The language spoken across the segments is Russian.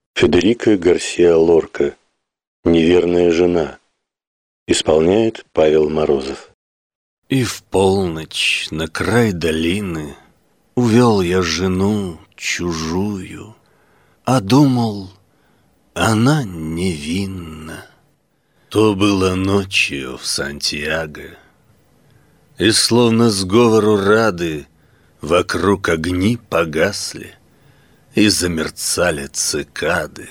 Федерико Гарсиа Лорка «Неверная жена». Исполняет Павел Морозов. И в полночь на край долины увел я жену чужую, а думал, она невинна. То было ночью в Сантьяго, и словно сговору рады вокруг огни погасли и замерцали цикады.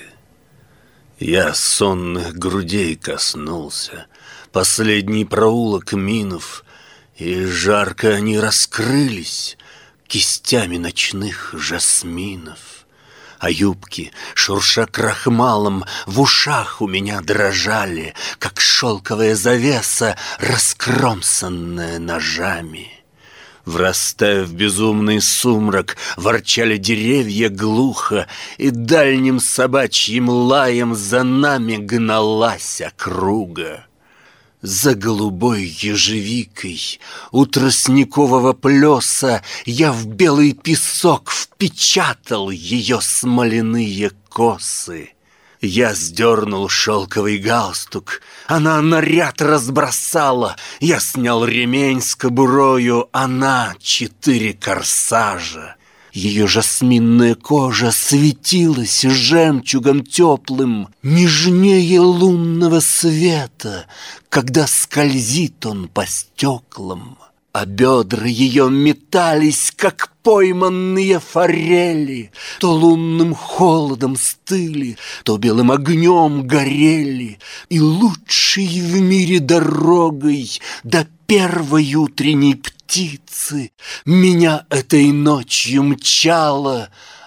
Я сонных грудей коснулся, последний проулок минув, и жарко они раскрылись кистями ночных жасминов. А юбки, шурша крахмалом, в ушах у меня дрожали, как шелковая завеса, раскромсанная ножами. Врастая в безумный сумрак, ворчали деревья глухо, и дальним собачьим лаем за нами гналась округа. За голубой ежевикой у тростникового плеса я в белый песок впечатал ее смоляные косы. Я сдернул шелковый галстук, она наряд разбросала. Я снял ремень с кобурою, она 4 корсажа. Ее жасминная кожа светилась жемчугом теплым, нежнее лунного света, когда скользит он по стеклам. А бедра ее метались, как пойманные форели, то лунным холодом стыли, то белым огнем горели, и лучшей в мире дорогой до первой утренней птицы меня этой ночью мчала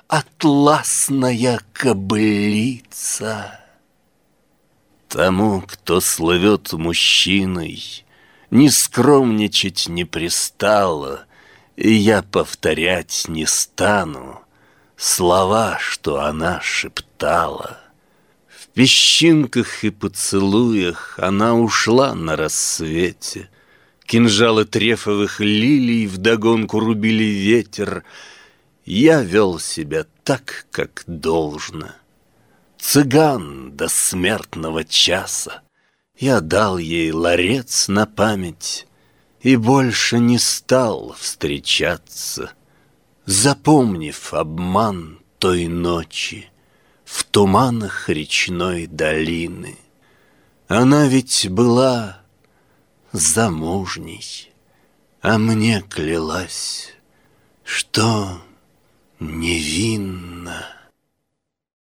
атласная кобылица. Тому, кто слывет мужчиной, не скромничать не пристало, и я повторять не стану слова, что она шептала. В песчинках и поцелуях она ушла на рассвете. Кинжалы трефовых лилий вдогонку рубили ветер. Я вел себя так, как должно. Цыган до смертного часа. Я дал ей ларец на память и больше не стал встречаться, запомнив обман той ночи в туманах речной долины. Она ведь была замужней, а мне клялась, что невинна.